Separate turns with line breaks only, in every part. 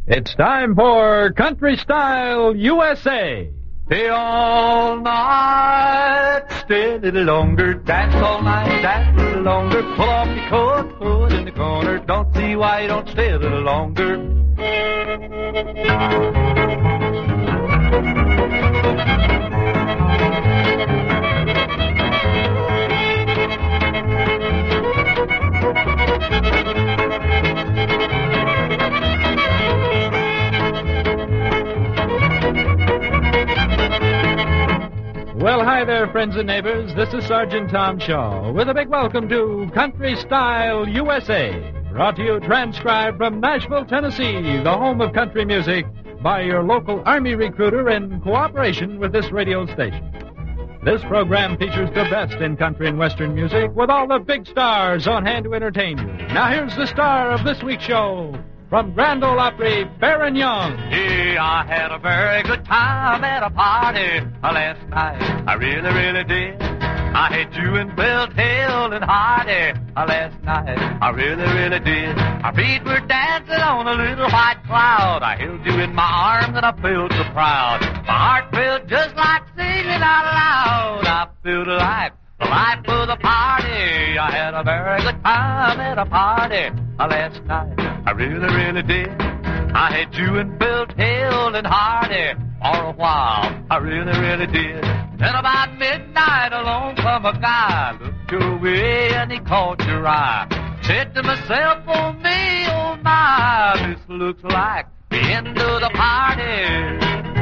It's time for Country Style USA.
Stay all night, stay a little longer, dance all night, dance a little longer, pull off your coat, put it in the corner, don't see why you don't stay a little longer.
Well, hi there, friends and neighbors. This is Sergeant Tom Shaw with a big welcome to Country Style USA, brought to you transcribed from Nashville, Tennessee, the home of country music, by your local Army recruiter in cooperation with this radio station. This program features the best in country and western music with all the big stars on hand to entertain you. Now here's the star of this week's show, from Grand Ole Opry, Baron Young.
Yeah, I had a very good time at a party last night. I really, really did. I had you and Bill, Tail, and Hardy last night. I really, really did. Our feet were dancing on a little white cloud. I held you in my arms and I felt so proud. My heart felt just like singing out loud. I felt like the life of the party. I had a very good time at a party last night. I really, really did. I had you and Bill, Tail, and Hardy for a while. I really, really did. Then about midnight, along come a guy. Looked your way and he caught your eye. Said to myself, oh me, oh my, this looks like the end of the party.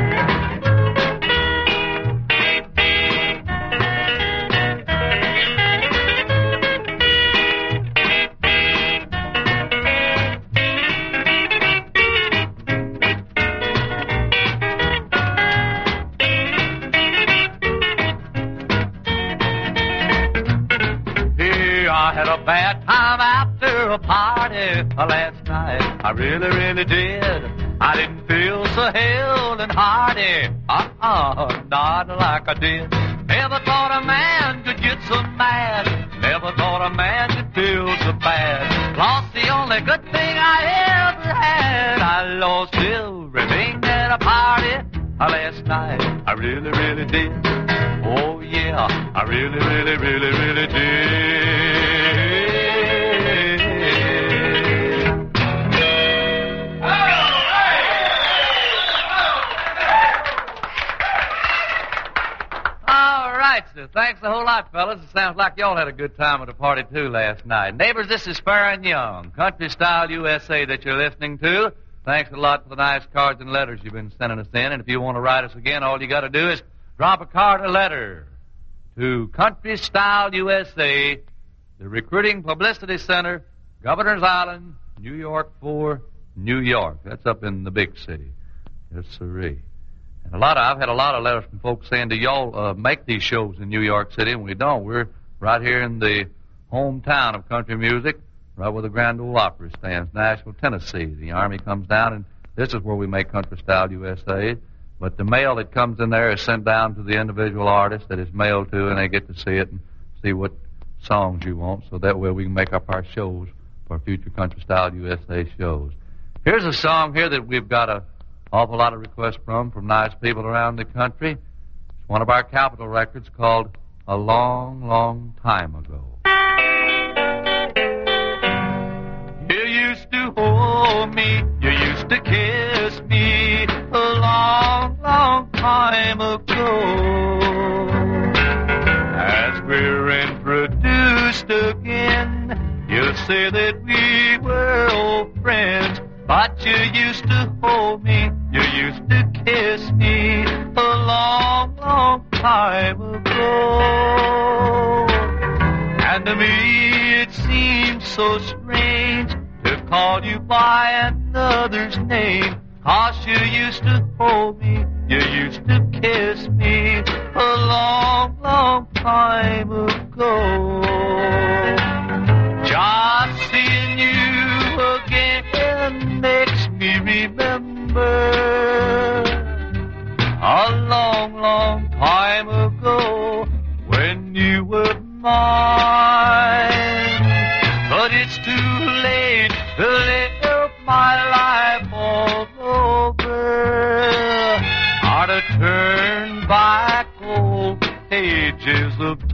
I had a bad time after a party last night. I really, really did. I didn't feel so held and hearty. Not like I did. Never thought a man could get so mad. Never thought a man could feel so bad. Lost the only good thing I ever had. I lost everything at a party last night. I really, really did. Oh yeah, I really, really, really, really did. All right, so thanks a whole lot, fellas. It sounds like y'all had a good time at a party, too, last night. Neighbors, this is Baron Young, Country Style USA that you're listening to. Thanks a lot for the nice cards and letters you've been sending us in. And if you want to write us again, all you got to do is drop a card or letter to Country Style USA, the Recruiting Publicity Center, Governor's Island, New York 4, New York. That's up in the big city. Yes, sirree. And I've had a lot of letters from folks saying, do y'all make these shows in New York City? And we don't. We're right here in the hometown of country music, right where the Grand Ole Opry stands, Nashville, Tennessee. The Army comes down, and this is where we make Country Style USA. But the mail that comes in there is sent down to the individual artist that it's mailed to, and they get to see it and see what songs you want, so that way we can make up our shows for future Country Style USA shows. Here's a song here that we've got an awful lot of requests from nice people around the country. It's one of our Capitol records called A Long, Long Time Ago. You used to hold me, you used to kiss me a long, long time ago. As we're introduced again, you say that we were old friends, but you used to hold me, you used to kiss me a long, long time ago. And to me it seems so strange to call you by another's name, 'cause you used to hold me, you used to kiss me a long, long time ago. Just seeing you again makes me remember a long, long time ago when you were mine. But it's too late to live my life all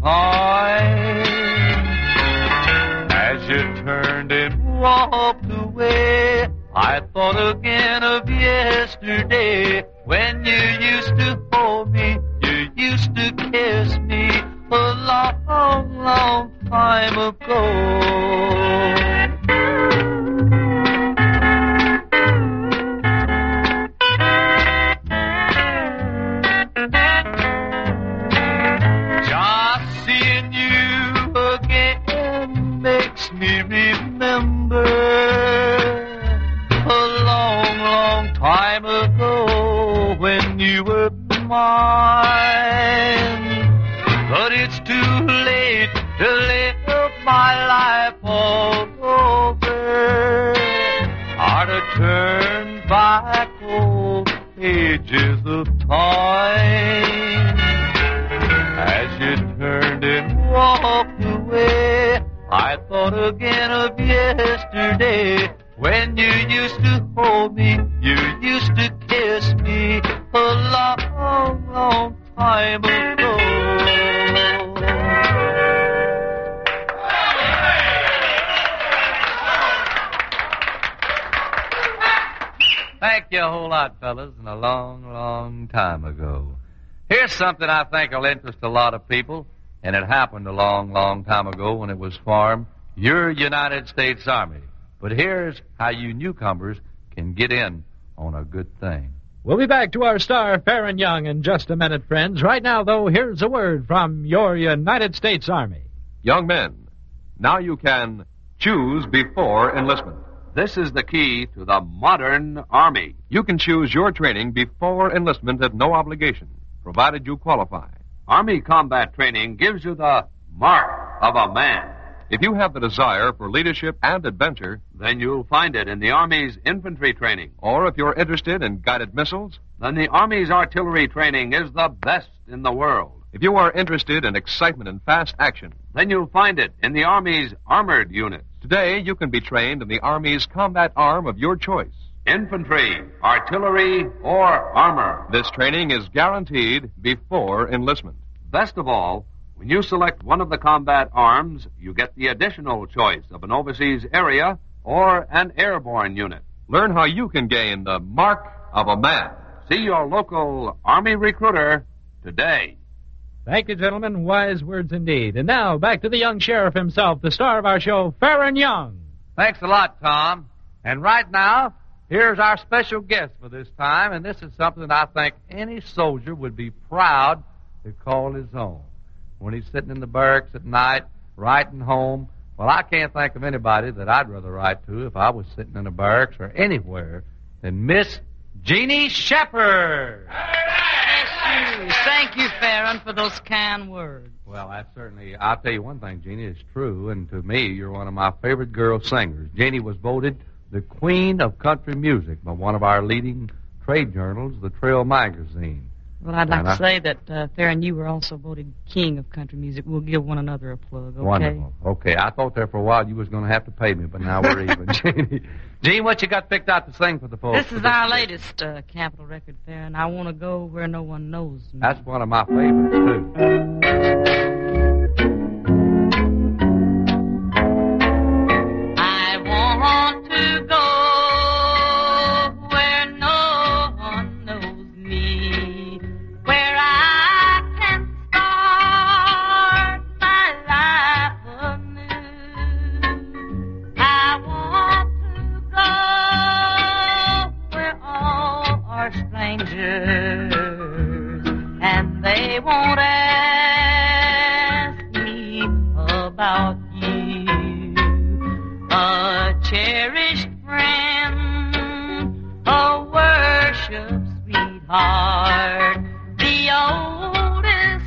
time. As you turned and walked away, I thought again of yesterday when you used to hold me, you used to kiss me a long, long time ago. Just seeing you again makes me remember a long, long time ago when you were mine. But it's too late to live my life all over, or to turn back old pages of time. As you turned and walked away, I thought again of yesterday when you used to hold me, you used to kiss me a long, long time ago. Thank you a whole lot, fellas, and a long, long time ago. Here's something I think will interest a lot of people, and it happened a long, long time ago when it was formed, your United States Army. But here's how you newcomers can get in on a good thing.
We'll be back to our star, Farron Young, in just a minute, friends. Right now, though, here's a word from your United States Army.
Young men, now you can choose before enlistment.
This is the key to the modern Army.
You can choose your training before enlistment at no obligation, provided you qualify.
Army combat training gives you the mark of a man.
If you have the desire for leadership and adventure,
then you'll find it in the Army's infantry training.
or if you're interested in guided missiles,
Then the Army's artillery training is the best in the world.
if you are interested in excitement and fast action,
Then you'll find it in the Army's armored units.
today you can be trained in the Army's combat arm of your choice.
Infantry, artillery, or armor.
This training is guaranteed before enlistment.
Best of all, when you select one of the combat arms, you get the additional choice of an overseas area or an airborne unit.
Learn how you can gain the mark of a man.
See your local Army recruiter today.
Thank you, gentlemen. Wise words indeed. And now, back to the young sheriff himself, the star of our show, Farron Young.
Thanks a lot, Tom. And right now, here's our special guest for this time, and this is something I think any soldier would be proud to call his own. When he's sitting in the barracks at night, writing home, well, I can't think of anybody that I'd rather write to if I was sitting in a barracks or anywhere than Miss Jeannie Shepherd.
Thank you, Farron, for those kind words.
Well, I'll tell you one thing, Jeannie, it's true, and to me, you're one of my favorite girl singers. Jeannie was voted the Queen of Country Music by one of our leading trade journals, the Trail Magazine.
Well, I'd like to say that, Farron, you were also voted King of Country Music. We'll give one another a plug, okay?
Wonderful. Okay, I thought there for a while you was going to have to pay me, but now we're even. Jeannie, Gene, what you got picked out to sing for the folks?
This is our latest Capitol record, Farron. I want to go where no one knows me.
That's one of my favorites, too.
I want to go where no one knows me, where I can start my life anew. I want to go where all are strangers, and they won't ask me about you. A cherished friend, a worship sweetheart, the oldest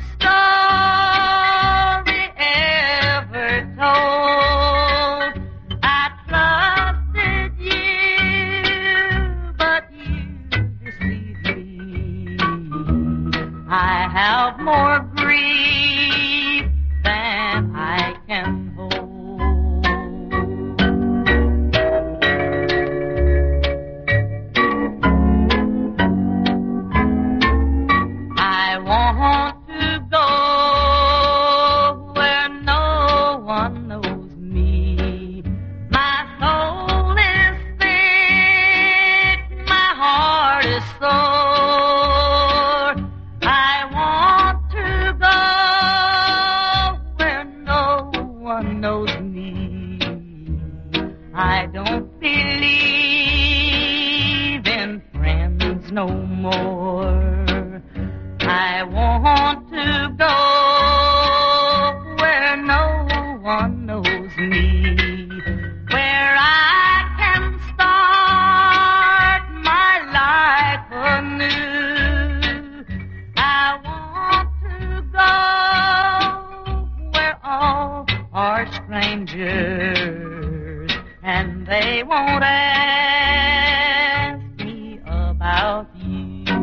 story ever told. I trusted you, but you deceived me. I have more grief than I can hold. I want to go
no more. I want to go where no one knows me, where I can start my life anew. I want to go where all are strangers, and they won't ask me about you.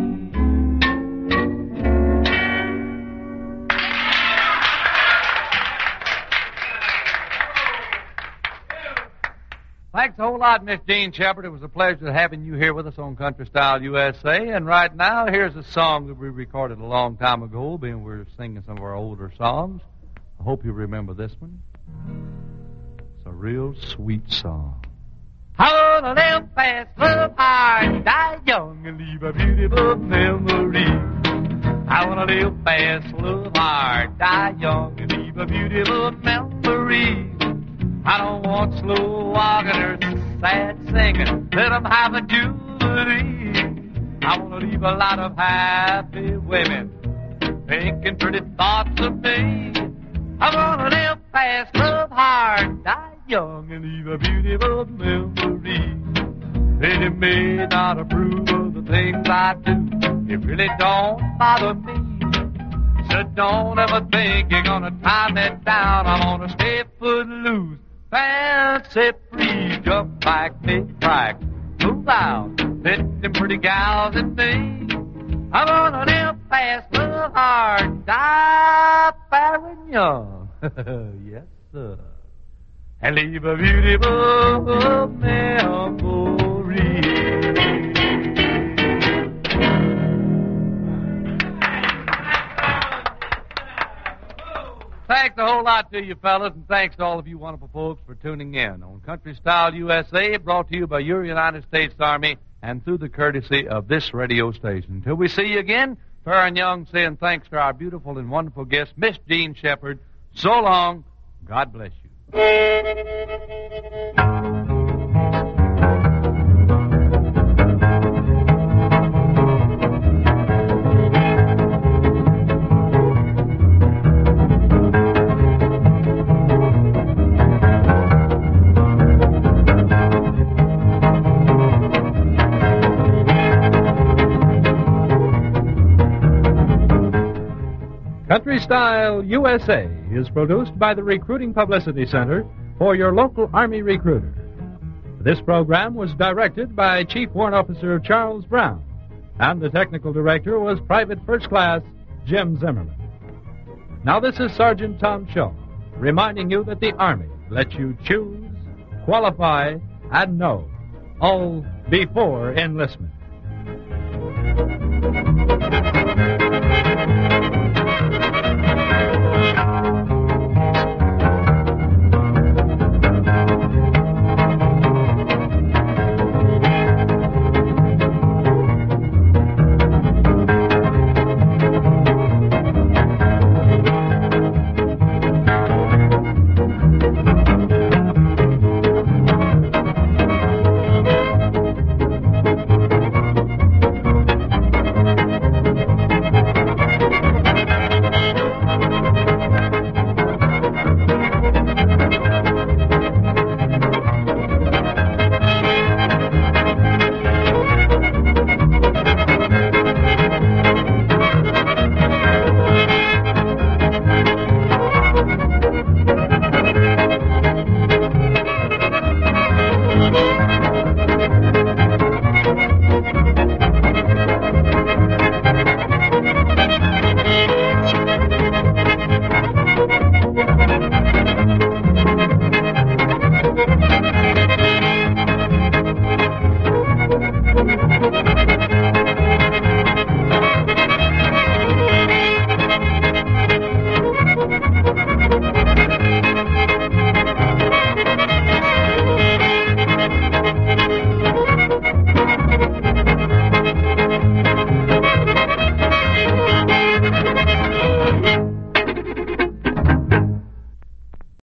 Thanks a whole lot, Miss Jean Shepard. It was a pleasure having you here with us on Country Style USA. And right now, here's a song that we recorded a long time ago, being we're singing some of our older songs. I hope you remember this one. It's a real sweet song. I wanna live fast, live hard, die young, and leave a beautiful memory. I wanna live fast, live hard, die young, and leave a beautiful memory. I don't want slow walking or sad singing. Let them have a jubilee. I want to leave a lot of happy women thinking pretty thoughts of me. I want to live fast, live hard, die young, and leave a beautiful memory. They may not approve of the things I do. It really don't bother me. So don't ever think you're going to tie me down. I'm going to stay footloose. Fancy free, jump back, make crack, move out, let them pretty gals and me. I wanna live fast, live hard, die fair and young. Yes, sir. And leave a beautiful memory. Thanks a whole lot to you, fellas, and thanks to all of you wonderful folks for tuning in on Country Style USA, brought to you by your United States Army and through the courtesy of this radio station. Until we see you again, Fair and Young saying thanks to our beautiful and wonderful guest, Miss Jean Shepard. So long. God bless you.
Country Style USA is produced by the Recruiting Publicity Center for your local Army recruiter. This program was directed by Chief Warrant Officer Charles Brown, and the technical director was Private First Class Jim Zimmerman. Now this is Sergeant Tom Shaw, reminding you that the Army lets you choose, qualify, and know, all before enlistment.